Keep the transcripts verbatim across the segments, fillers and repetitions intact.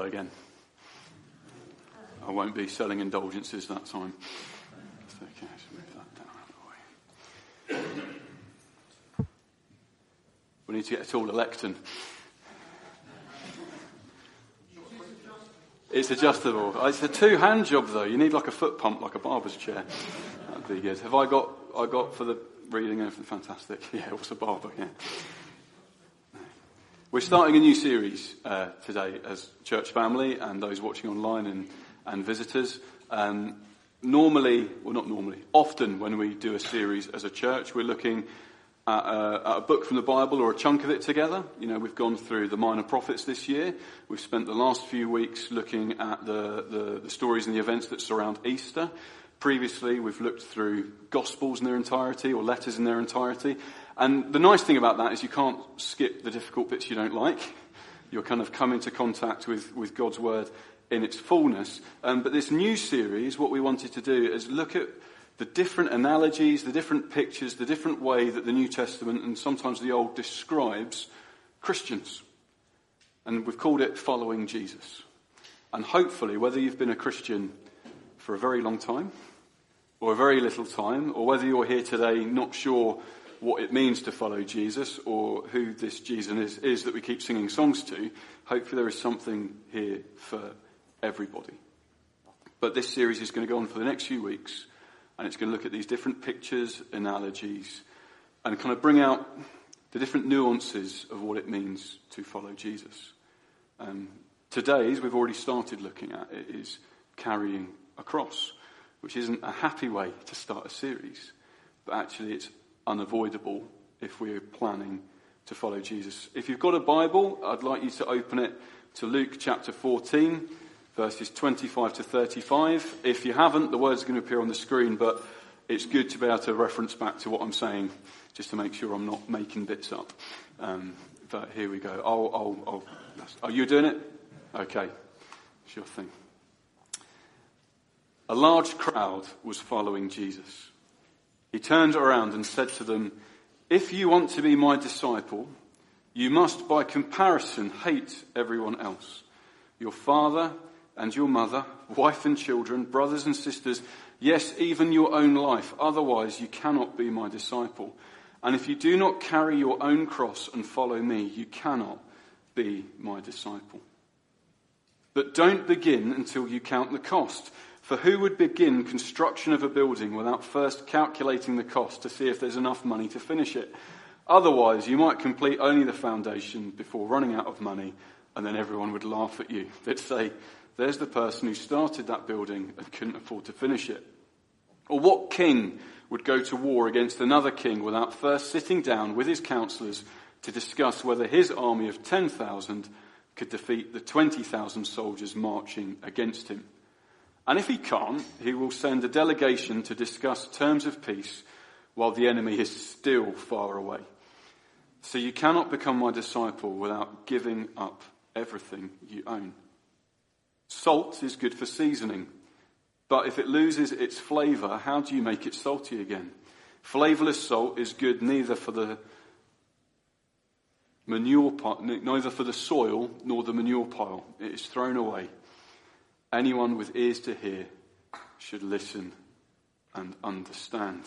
go again. I won't be selling indulgences that time. It's okay, let's move that down out of the way. We need to get a tall lectern. It's adjustable. It's a two-hand job, though. You need like a foot pump, like a barber's chair. That'd be good. Have I got? I got for the reading everything fantastic. Yeah, it was a barber. Yeah. We're starting a new series uh, today as church family and those watching online and and visitors. Um, normally, well, not normally. Often, when we do a series as a church, we're looking At a, at a book from the Bible or a chunk of it together. You know, we've gone through the Minor Prophets this year. We've spent the last few weeks looking at the, the, the stories and the events that surround Easter. Previously, we've looked through Gospels in their entirety or letters in their entirety. And the nice thing about that is you can't skip the difficult bits you don't like. You'll kind of come into contact with, with God's Word in its fullness. Um, but this new series, what we wanted to do is look at the different analogies, the different pictures, the different way that the New Testament and sometimes the Old describes Christians. And we've called it Following Jesus. And hopefully, whether you've been a Christian for a very long time or a very little time, or whether you're here today not sure what it means to follow Jesus or who this Jesus is, is that we keep singing songs to, hopefully there is something here for everybody. But this series is going to go on for the next few weeks. And it's going to look at these different pictures, analogies, and kind of bring out the different nuances of what it means to follow Jesus. Um, today's, we've already started looking at, it is carrying a cross, which isn't a happy way to start a series, but actually it's unavoidable if we're planning to follow Jesus. If you've got a Bible, I'd like you to open it to Luke chapter fourteen. Verses twenty-five to thirty-five. If you haven't, the words are going to appear on the screen, but it's good to be able to reference back to what I'm saying, just to make sure I'm not making bits up. Um, but here we go. I'll, I'll, I'll, are you doing it? Okay. Sure thing. A large crowd was following Jesus. He turned around and said to them, "If you want to be my disciple, you must by comparison hate everyone else. Your father and your mother, wife and children, brothers and sisters, yes, even your own life. Otherwise, you cannot be my disciple. And if you do not carry your own cross and follow me, you cannot be my disciple. But don't begin until you count the cost. For who would begin construction of a building without first calculating the cost to see if there's enough money to finish it? Otherwise, you might complete only the foundation before running out of money, and then everyone would laugh at you. They'd say, there's the person who started that building and couldn't afford to finish it. Or what king would go to war against another king without first sitting down with his counselors to discuss whether his army of ten thousand could defeat the twenty thousand soldiers marching against him? And if he can't, he will send a delegation to discuss terms of peace while the enemy is still far away. So you cannot become my disciple without giving up everything you own. Salt is good for seasoning, but if it loses its flavour, how do you make it salty again? Flavourless salt is good neither for the manure pile, neither for the soil nor the manure pile. It is thrown away. Anyone with ears to hear should listen and understand."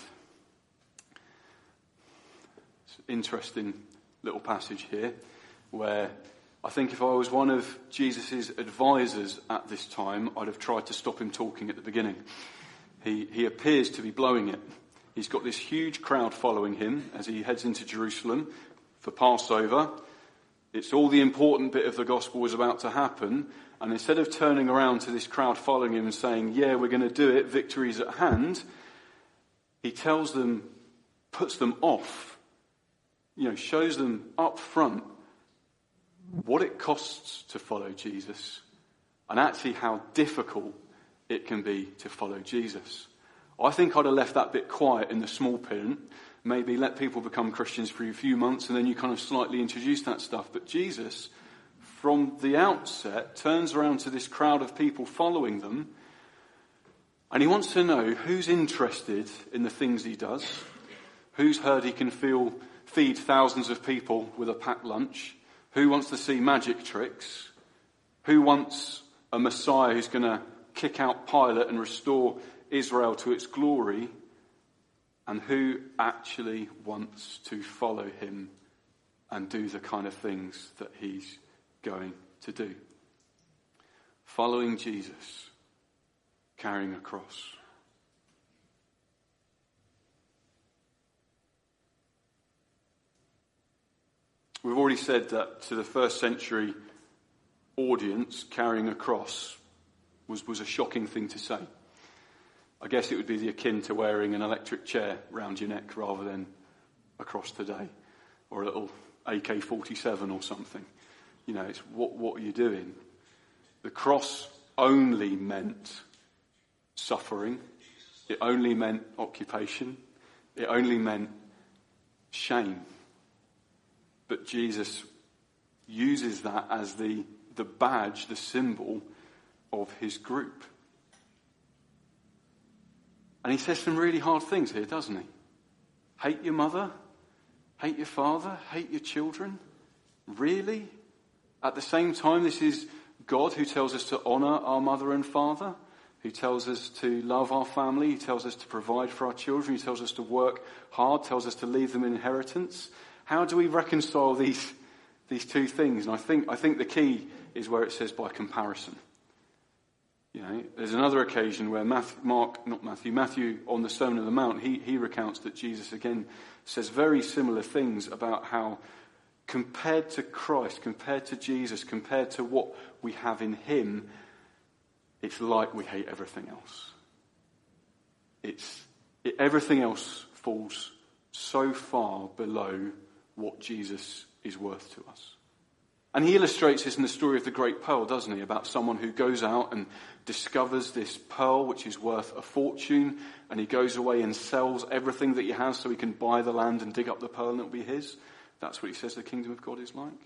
It's an interesting little passage here where I think if I was one of Jesus' advisors at this time, I'd have tried to stop him talking at the beginning. He, he appears to be blowing it. He's got this huge crowd following him as he heads into Jerusalem for Passover. It's all the important bit of the gospel was about to happen. And instead of turning around to this crowd following him and saying, yeah, we're going to do it, victory's at hand, he tells them, puts them off, you know, shows them up front what it costs to follow Jesus and actually how difficult it can be to follow Jesus. I think I'd have left that bit quiet in the small print, maybe let people become Christians for a few months and then you kind of slightly introduce that stuff. But Jesus, from the outset, turns around to this crowd of people following them and he wants to know who's interested in the things he does, who's heard he can feel, feed thousands of people with a packed lunch, who wants to see magic tricks, Who wants a Messiah who's going to kick out Pilate and restore Israel to its glory? And who actually wants to follow him and do the kind of things that he's going to do? Following Jesus, carrying a cross. We've already said that to the first century audience, carrying a cross was, was a shocking thing to say. I guess it would be the akin to wearing an electric chair round your neck rather than a cross today, or a little A K forty-seven or something. You know, it's what, what are you doing? The cross only meant suffering. It only meant occupation. It only meant shame. But Jesus uses that as the, the badge, the symbol of his group. And he says some really hard things here, doesn't he? Hate your mother, hate your father, hate your children. Really? At the same time, this is God who tells us to honour our mother and father, who tells us to love our family, he tells us to provide for our children, he tells us to work hard, tells us to leave them an inheritance. How do we reconcile these these two things? And I think I think the key is where it says by comparison. You know, there's another occasion where Matthew, Mark, not Matthew, Matthew on the Sermon on the Mount, he, he recounts that Jesus again says very similar things about how compared to Christ, compared to Jesus, compared to what we have in him, it's like we hate everything else. It's it, everything else falls so far below what Jesus is worth to us. And he illustrates this in the story of the great pearl, doesn't he? About someone who goes out and discovers this pearl which is worth a fortune, and he goes away and sells everything that he has so he can buy the land and dig up the pearl and it'll be his. That's what he says the kingdom of God is like.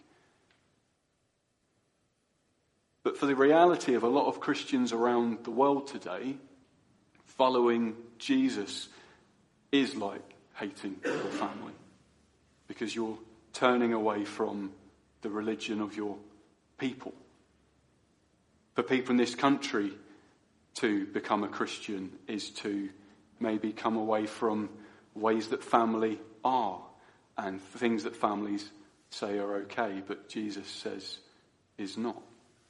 But for the reality of a lot of Christians around the world today, following Jesus is like hating your family, because you're turning away from the religion of your people. For people in this country, to become a Christian is to maybe come away from ways that family are and things that families say are okay, but Jesus says is not.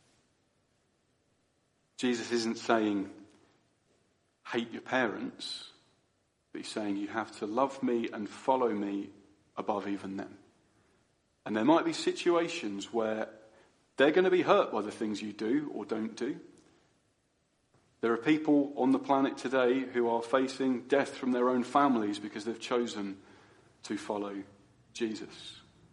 Jesus isn't saying hate your parents, but he's saying you have to love me and follow me above even them. And there might be situations where they're going to be hurt by the things you do or don't do. There are people on the planet today who are facing death from their own families because they've chosen to follow Jesus.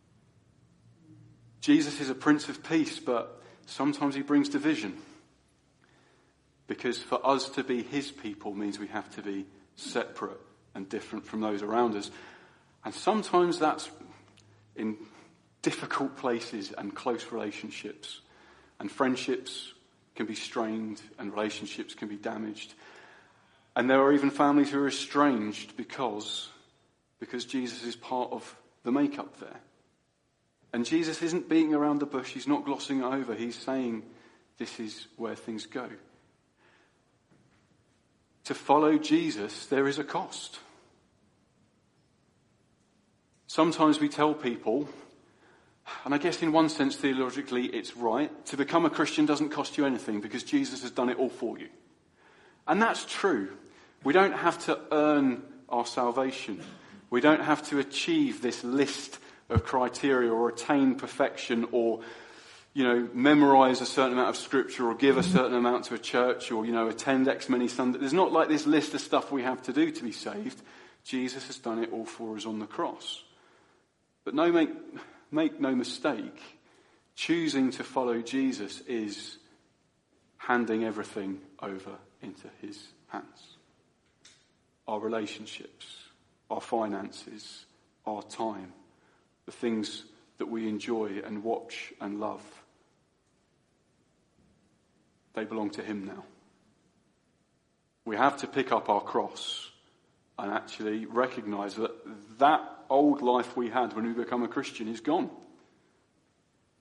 Jesus is a Prince of Peace, but sometimes he brings division. Because for us to be his people means we have to be separate and different from those around us. And sometimes that's in difficult places and close relationships. And friendships can be strained and relationships can be damaged. And there are even families who are estranged because, because Jesus is part of the makeup there. And Jesus isn't beating around the bush. He's not glossing it over. He's saying this is where things go. To follow Jesus, there is a cost. Sometimes we tell people, and I guess in one sense theologically it's right, to become a Christian doesn't cost you anything because Jesus has done it all for you. And that's true. We don't have to earn our salvation. We don't have to achieve this list of criteria or attain perfection or, you know, memorize a certain amount of scripture or give a certain amount to a church or, you know, attend X many Sundays. There's not like this list of stuff we have to do to be saved. Jesus has done it all for us on the cross. But no, make, make no mistake, choosing to follow Jesus is handing everything over into his hands. Our relationships, our finances, our time, the things that we enjoy and watch and love, they belong to him now. We have to pick up our cross and actually recognize that that old life we had when we become a Christian is gone.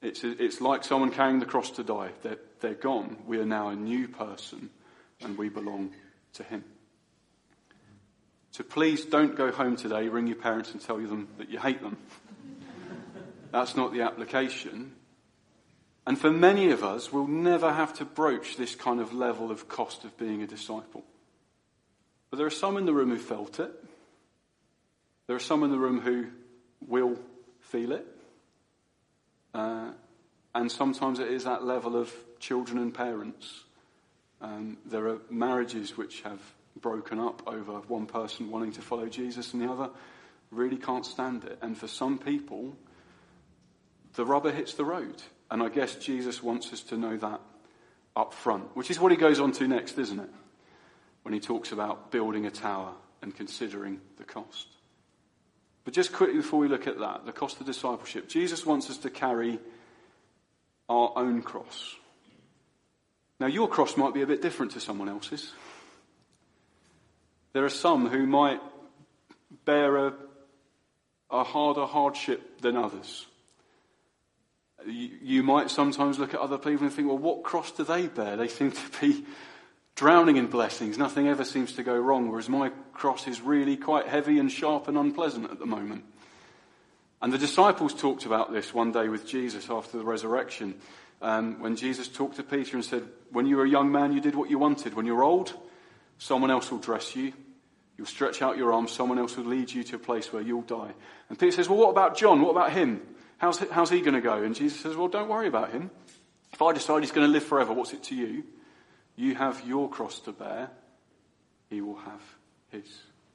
It's, it's like someone carrying the cross to die. They're, they're gone. We are now a new person, and we belong to him. So please don't go home today, ring your parents and tell them that you hate them. That's not the application. And for many of us, we'll never have to broach this kind of level of cost of being a disciple. But there are some in the room who felt it. There are some in the room who will feel it. Uh, and sometimes it is that level of children and parents. Um, there are marriages which have broken up over one person wanting to follow Jesus and the other really can't stand it. And for some people, the rubber hits the road. And I guess Jesus wants us to know that up front, which is what he goes on to next, isn't it? When he talks about building a tower and considering the cost. But just quickly before we look at that, the cost of discipleship, Jesus wants us to carry our own cross. Now, your cross might be a bit different to someone else's. There are some who might bear a, a harder hardship than others. You, you might sometimes look at other people and think, well, what cross do they bear? They seem to be drowning in blessings. Nothing ever seems to go wrong, whereas my cross is really quite heavy and sharp and unpleasant at the moment. And the disciples talked about this one day with Jesus after the resurrection, um, when Jesus talked to Peter and said, when you were a young man, you did what you wanted. When you're old, someone else will dress you. You'll stretch out your arms, someone else will lead you to a place where you'll die. And Peter says, well, what about John? What about him? How's, how's he going to go? And Jesus says, well, don't worry about him. If I decide he's going to live forever, what's it to you? You have your cross to bear. He will have his.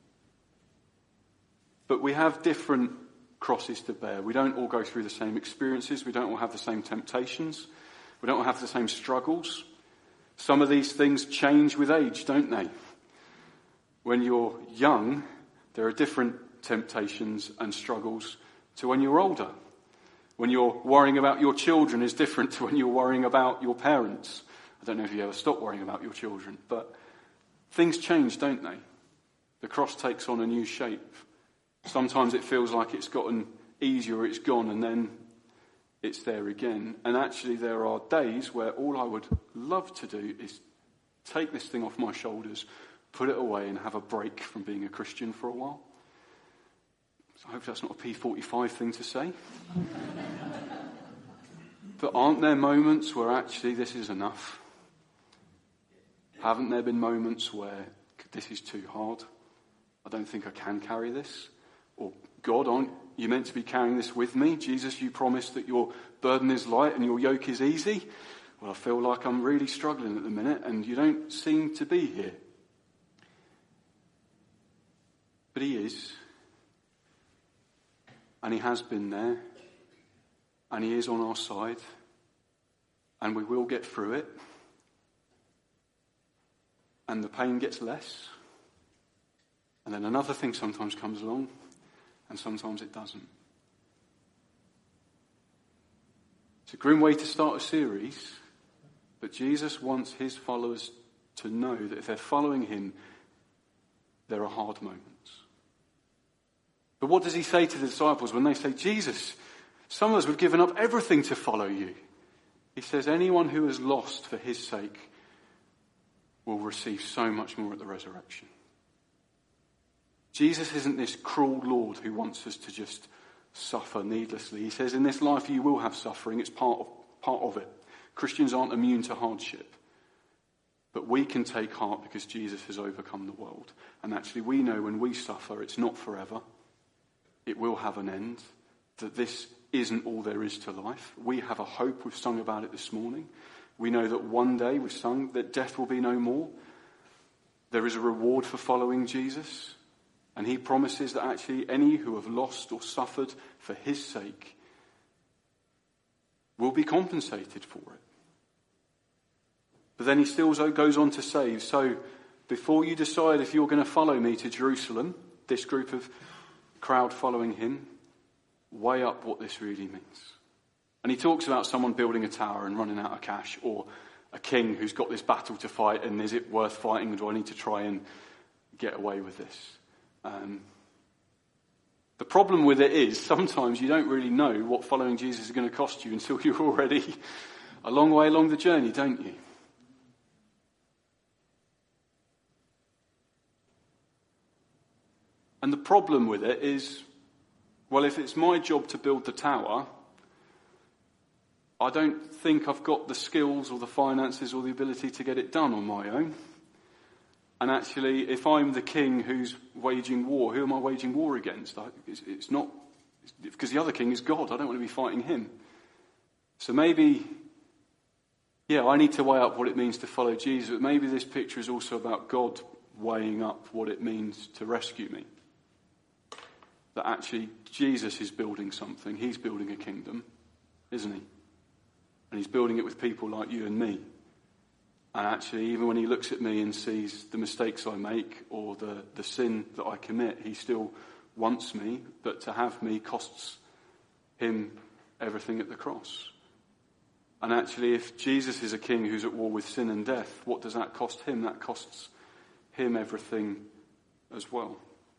But we have different crosses to bear. We don't all go through the same experiences. We don't all have the same temptations. We don't all have the same struggles. Some of these things change with age, don't they? When you're young, there are different temptations and struggles to when you're older. When you're worrying about your children is different to when you're worrying about your parents. I don't know if you ever stop worrying about your children, but things change, don't they? The cross takes on a new shape. Sometimes it feels like it's gotten easier, it's gone, and then it's there again. And actually there are days where all I would love to do is take this thing off my shoulders, put it away and have a break from being a Christian for a while. So I hope that's not a P forty-five thing to say. But aren't there moments where actually this is enough? Haven't there been moments where this is too hard? I don't think I can carry this. Or, God, aren't you meant to be carrying this with me? Jesus, you promised that your burden is light and your yoke is easy. Well, I feel like I'm really struggling at the minute and you don't seem to be here. But he is. And he has been there. And he is on our side. And we will get through it. And the pain gets less. And then another thing sometimes comes along. And sometimes it doesn't. It's a grim way to start a series. But Jesus wants his followers to know that if they're following him, there are hard moments. But what does he say to the disciples when they say, Jesus, some of us have given up everything to follow you? He says, anyone who is lost for his sake will receive so much more at the resurrection. Jesus isn't this cruel Lord who wants us to just suffer needlessly. He says, in this life you will have suffering. It's part of, part of it. Christians aren't immune to hardship. But we can take heart because Jesus has overcome the world. And actually we know when we suffer, it's not forever. It will have an end. That this isn't all there is to life. We have a hope. We've sung about it this morning. We know that one day, we've sung, that death will be no more. There is a reward for following Jesus. And he promises that actually any who have lost or suffered for his sake will be compensated for it. But then he still goes on to say, so before you decide if you're going to follow me to Jerusalem, this group of crowd following him, weigh up what this really means. And he talks about someone building a tower and running out of cash, or a king who's got this battle to fight, and is it worth fighting, or do I need to try and get away with this? Um, The problem with it is sometimes you don't really know what following Jesus is going to cost you until you're already a long way along the journey, don't you? And the problem with it is, well, if it's my job to build the tower, I don't think I've got the skills or the finances or the ability to get it done on my own. And actually, if I'm the king who's waging war, who am I waging war against? It's, it's not, because the other king is God. I don't want to be fighting him. So maybe, yeah, I need to weigh up what it means to follow Jesus. But maybe this picture is also about God weighing up what it means to rescue me. That actually Jesus is building something. He's building a kingdom, isn't he? And he's building it with people like you and me. And actually, even when he looks at me and sees the mistakes I make or the, the sin that I commit, he still wants me, but to have me costs him everything at the cross. And actually, if Jesus is a king who's at war with sin and death, what does that cost him? That costs him everything as well.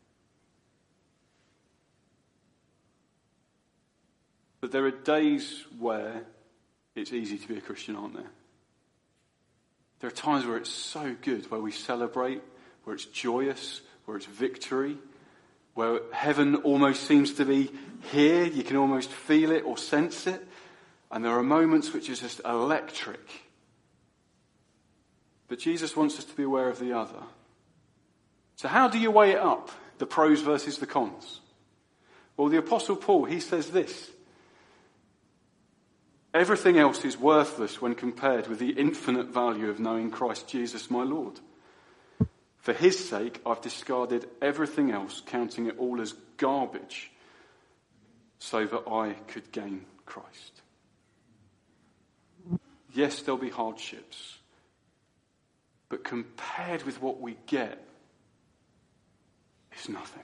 But there are days where it's easy to be a Christian, aren't there? There are times where it's so good, where we celebrate, where it's joyous, where it's victory, where heaven almost seems to be here. You can almost feel it or sense it. And there are moments which are just electric. But Jesus wants us to be aware of the other. So how do you weigh it up, the pros versus the cons? Well, the Apostle Paul, he says this. Everything else is worthless when compared with the infinite value of knowing Christ Jesus my Lord. For his sake, I've discarded everything else, counting it all as garbage, so that I could gain Christ. Yes, there'll be hardships, but compared with what we get, it's nothing.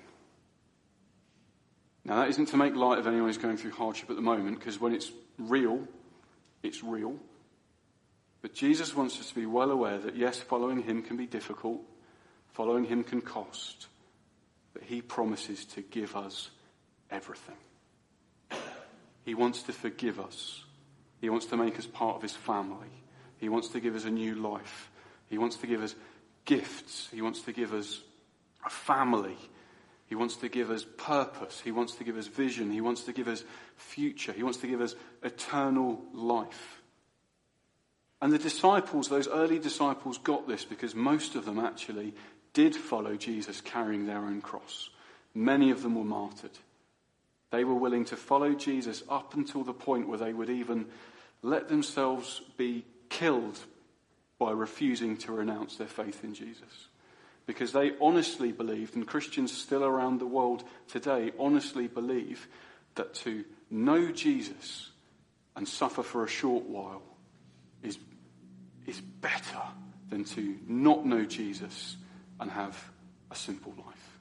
Now, that isn't to make light of anyone who's going through hardship at the moment, because when it's real, it's real. But Jesus wants us to be well aware that yes, following him can be difficult, following him can cost, but he promises to give us everything. He wants to forgive us. He wants to make us part of his family. He wants to give us a new life. He wants to give us gifts. He wants to give us a family. He wants to give us purpose. He wants to give us vision. He wants to give us future. He wants to give us eternal life. And the disciples, those early disciples, got this because most of them actually did follow Jesus carrying their own cross. Many of them were martyred. They were willing to follow Jesus up until the point where they would even let themselves be killed by refusing to renounce their faith in Jesus. Because they honestly believed, and Christians still around the world today honestly believe, that to know Jesus and suffer for a short while is, is better than to not know Jesus and have a simple life.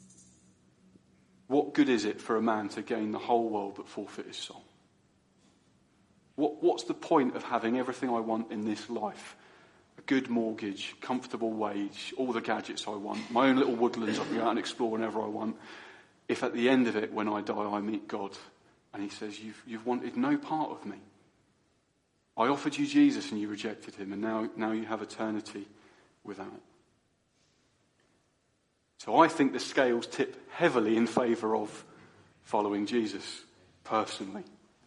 What good is it for a man to gain the whole world but forfeit his soul? What, what's the point of having everything I want in this life? A good mortgage, comfortable wage, all the gadgets I want, my own little woodlands I can go out and explore whenever I want. If at the end of it, when I die, I meet God and he says, you've, you've wanted no part of me. I offered you Jesus and you rejected him, and now, now you have eternity without. So I think the scales tip heavily in favour of following Jesus, personally.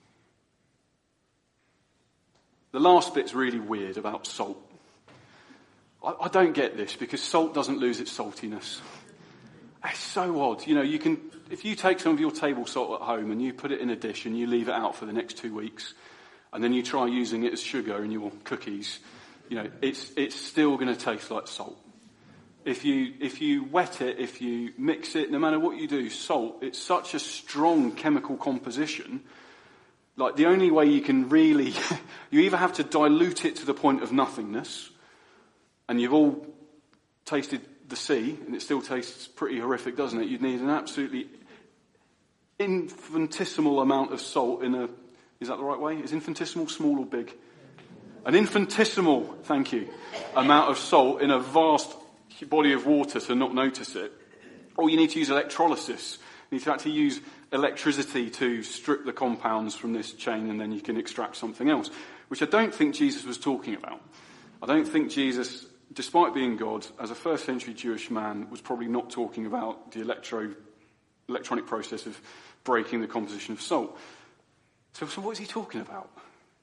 The last bit's really weird about salt. I, I don't get this because salt doesn't lose its saltiness. It's so odd. You know, you can, if you take some of your table salt at home and you put it in a dish and you leave it out for the next two weeks, and then you try using it as sugar in your cookies, you know, it's it's still going to taste like salt. If you if you wet it, if you mix it, no matter what you do, salt, it's such a strong chemical composition. Like the only way you can really, you either have to dilute it to the point of nothingness, and you've all tasted the sea, and it still tastes pretty horrific, doesn't it? You'd need an absolutely infinitesimal amount of salt in a, is that the right way? Is infinitesimal small or big? An infinitesimal, thank you, amount of salt in a vast body of water to not notice it. Or you need to use electrolysis You need to actually use electricity to strip the compounds from this chain, and then you can extract something else, which I don't think Jesus was talking about. I don't think Jesus, despite being God, as a first century Jewish man, was probably not talking about the electro, electronic process of breaking the composition of salt. So, so what is he talking about?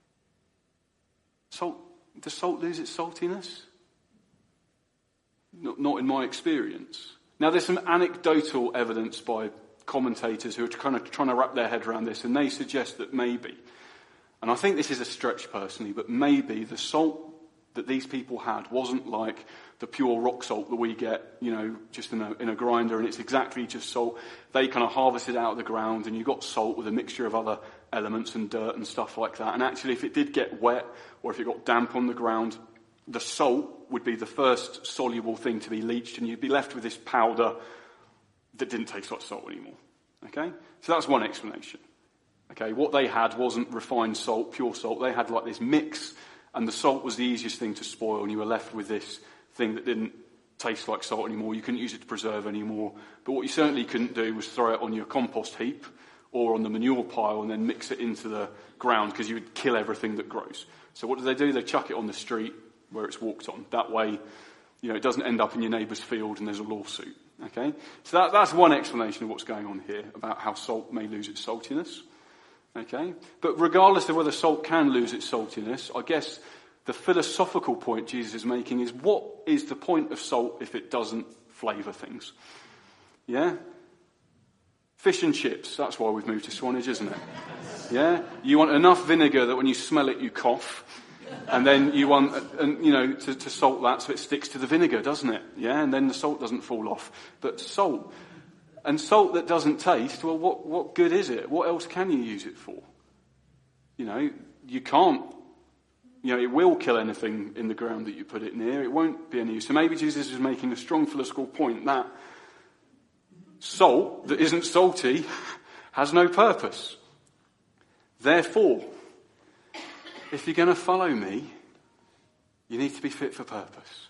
Salt, does salt lose its saltiness? Not, not in my experience. Now, there's some anecdotal evidence by commentators who are kind of trying to wrap their head around this, and they suggest that maybe, and I think this is a stretch personally, but maybe the salt that these people had wasn't like the pure rock salt that we get, you know, just in a, in a grinder, and it's exactly just salt. They kind of harvested out of the ground, and you got salt with a mixture of other elements and dirt and stuff like that. And actually, if it did get wet, or if it got damp on the ground, the salt would be the first soluble thing to be leached, and you'd be left with this powder that didn't taste like salt anymore. Okay? So that's one explanation. Okay, what they had wasn't refined salt, pure salt. They had like this mix, and the salt was the easiest thing to spoil, and you were left with this thing that didn't taste like salt anymore. You couldn't use it to preserve anymore. But what you certainly couldn't do was throw it on your compost heap or on the manure pile and then mix it into the ground, because you would kill everything that grows. So what do they do? They chuck it on the street where it's walked on. That way, you know, it doesn't end up in your neighbour's field and there's a lawsuit. Okay? So that, that's one explanation of what's going on here about how salt may lose its saltiness. Okay? But regardless of whether salt can lose its saltiness, I guess the philosophical point Jesus is making is, what is the point of salt if it doesn't flavour things? Yeah? Fish and chips, that's why we've moved to Swanage, isn't it? Yeah? You want enough vinegar that when you smell it you cough. And then you want, and you know, to, to salt that so it sticks to the vinegar, doesn't it? Yeah, and then the salt doesn't fall off. But salt, and salt that doesn't taste, well, what, what good is it? What else can you use it for? You know, you can't, you know, it will kill anything in the ground that you put it near. It won't be any use. So maybe Jesus is making a strong philosophical point that salt that isn't salty has no purpose. Therefore, if you're going to follow me, you need to be fit for purpose.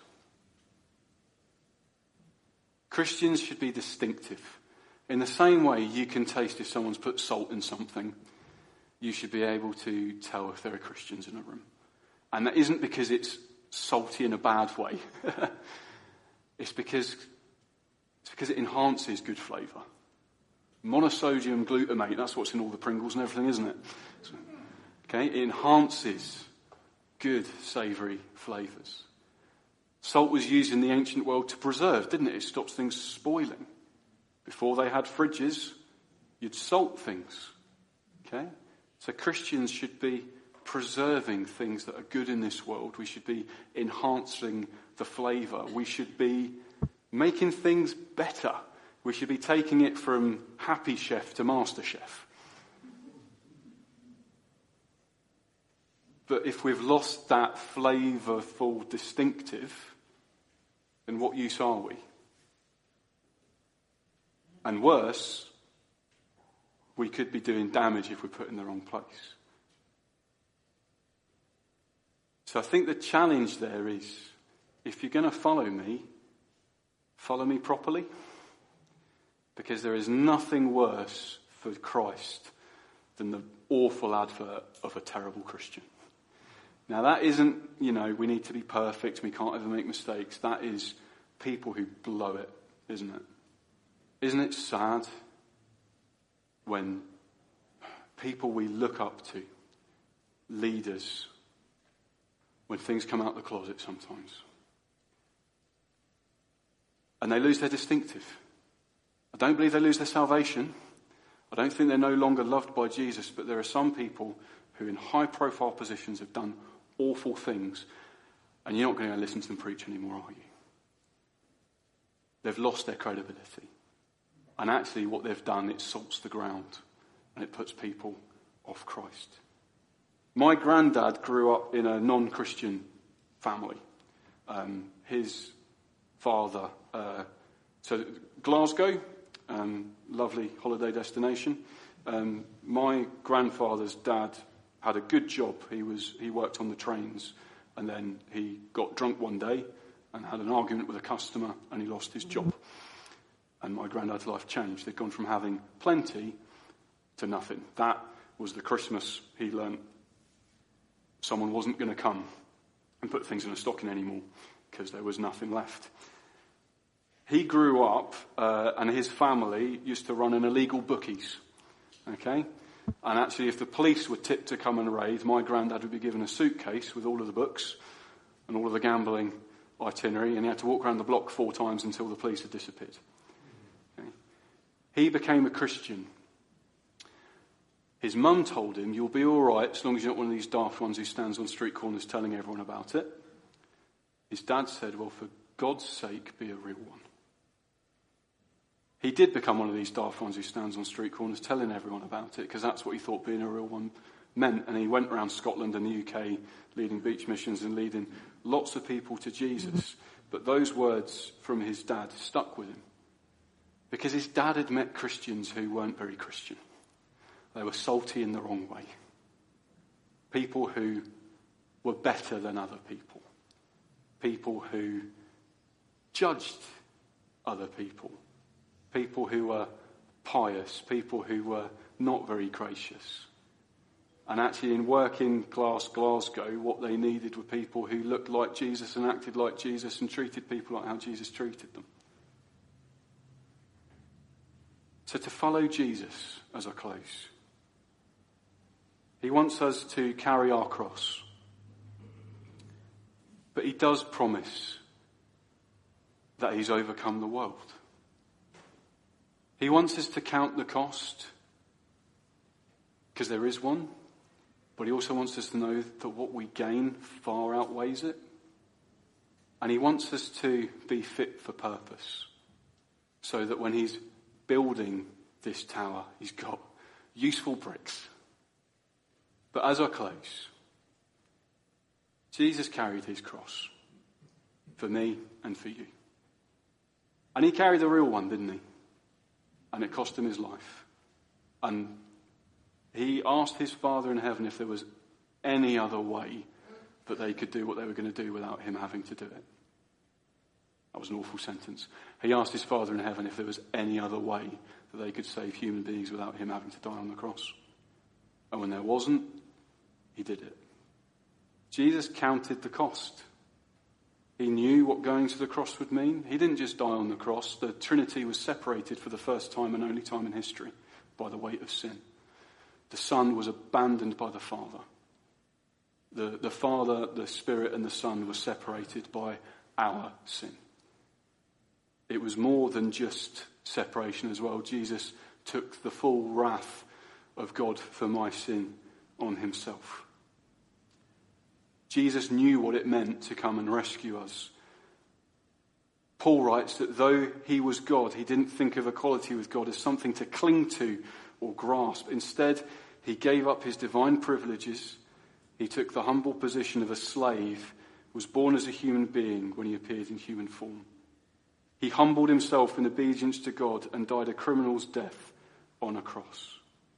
Christians should be distinctive. In the same way you can taste if someone's put salt in something, you should be able to tell if there are Christians in a room. And that isn't because it's salty in a bad way. It's because, it's because it enhances good flavour. Monosodium glutamate, that's what's in all the Pringles and everything, isn't it? So, okay, it enhances good, savoury flavours. Salt was used in the ancient world to preserve, didn't it? It stops things spoiling. Before they had fridges, you'd salt things. Okay? So Christians should be preserving things that are good in this world. We should be enhancing the flavour. We should be making things better. We should be taking it from Happy Chef to Master Chef. But if we've lost that flavourful distinctive, then what use are we? And worse, we could be doing damage if we're put in the wrong place. So I think the challenge there is, if you're going to follow me, follow me properly. Because there is nothing worse for Christ than the awful advert of a terrible Christian. Now that isn't, you know, we need to be perfect, we can't ever make mistakes. That is people who blow it, isn't it? Isn't it sad when people we look up to, leaders, when things come out the closet sometimes, and they lose their distinctive? I don't believe they lose their salvation. I don't think they're no longer loved by Jesus, but there are some people who in high-profile positions have done awful things, and you're not going to listen to them preach anymore, are you? They've lost their credibility. And actually what they've done, it salts the ground, and it puts people off Christ. My granddad grew up in a non-Christian family. Um, his father, uh, so Glasgow, um, lovely holiday destination. Um, my grandfather's dad had a good job. He was he worked on the trains, and then he got drunk one day and had an argument with a customer, and he lost his job. And my granddad's life changed. They'd gone from having plenty to nothing. That was the Christmas he learnt someone wasn't going to come and put things in a stocking anymore because there was nothing left. He grew up uh, and his family used to run an illegal bookies. Okay? And actually, if the police were tipped to come and raid, my granddad would be given a suitcase with all of the books and all of the gambling itinerary, and he had to walk around the block four times until the police had disappeared. Okay? He became a Christian. His mum told him, you'll be all right as long as you're not one of these daft ones who stands on street corners telling everyone about it. His dad said, well, for God's sake, be a real one. He did become one of these daft ones who stands on street corners telling everyone about it, because that's what he thought being a real one meant. And he went around Scotland and the U K leading beach missions and leading lots of people to Jesus. But those words from his dad stuck with him, because his dad had met Christians who weren't very Christian. They were salty in the wrong way. People who were better than other people. People who judged other people. People who were pious. People who were not very gracious. And actually in working class Glasgow, what they needed were people who looked like Jesus and acted like Jesus and treated people like how Jesus treated them. So to follow Jesus as I close, he wants us to carry our cross. But he does promise that he's overcome the world. He wants us to count the cost, because there is one. But he also wants us to know that what we gain far outweighs it. And he wants us to be fit for purpose, so that when he's building this tower, he's got useful bricks. But as I close, Jesus carried his cross for me and for you. And he carried the real one, didn't he? And it cost him his life. And he asked his Father in heaven if there was any other way that they could do what they were going to do without him having to do it. That was an awful sentence. He asked his Father in heaven if there was any other way that they could save human beings without him having to die on the cross. And when there wasn't, he did it. Jesus counted the cost. He knew what going to the cross would mean. He didn't just die on the cross. The Trinity was separated for the first time and only time in history by the weight of sin. The Son was abandoned by the Father. The, the Father, the Spirit, and the Son were separated by our sin. It was more than just separation as well. Jesus took the full wrath of God for my sin on himself. Jesus knew what it meant to come and rescue us. Paul writes that though he was God, he didn't think of equality with God as something to cling to or grasp. Instead, he gave up his divine privileges. He took the humble position of a slave, was born as a human being when he appeared in human form. He humbled himself in obedience to God and died a criminal's death on a cross.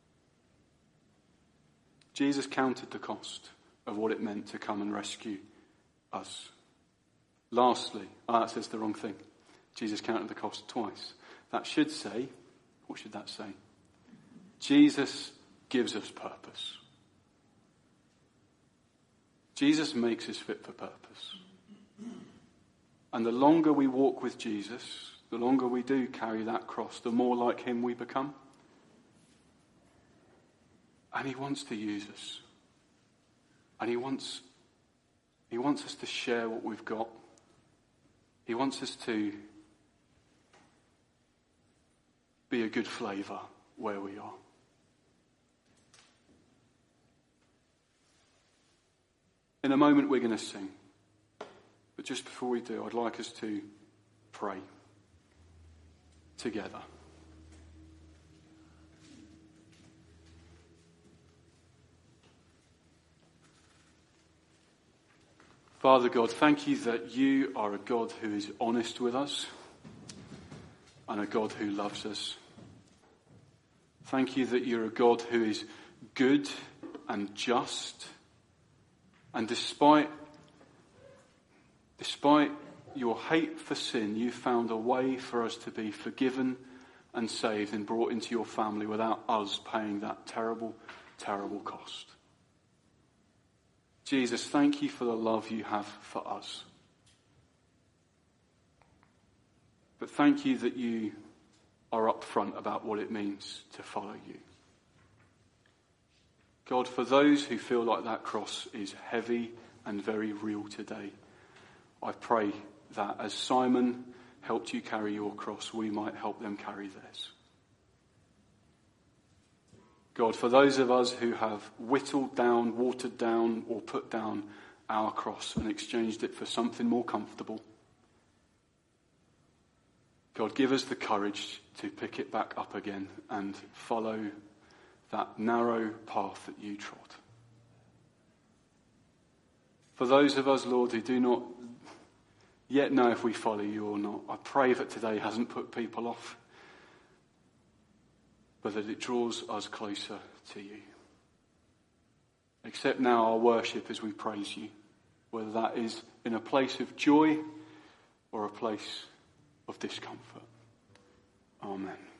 Jesus counted the cost of what it meant to come and rescue us. Lastly, oh, that says the wrong thing. Jesus counted the cost twice. That should say, what should that say? Jesus gives us purpose. Jesus makes us fit for purpose. And the longer we walk with Jesus, the longer we do carry that cross, the more like him we become. And he wants to use us. And he wants, he wants us to share what we've got. He wants us to be a good flavour where we are. In a moment we're going to sing. But just before we do, I'd like us to pray together. Father God, thank you that you are a God who is honest with us and a God who loves us. Thank you that you're a God who is good and just. And despite, despite your hate for sin, you found a way for us to be forgiven and saved and brought into your family without us paying that terrible, terrible cost. Jesus, thank you for the love you have for us. But thank you that you are upfront about what it means to follow you. God, for those who feel like that cross is heavy and very real today, I pray that as Simon helped you carry your cross, we might help them carry theirs. God, for those of us who have whittled down, watered down, or put down our cross and exchanged it for something more comfortable, God, give us the courage to pick it back up again and follow that narrow path that you trod. For those of us, Lord, who do not yet know if we follow you or not, I pray that today hasn't put people off, but that it draws us closer to you. Accept now our worship as we praise you, whether that is in a place of joy or a place of discomfort. Amen.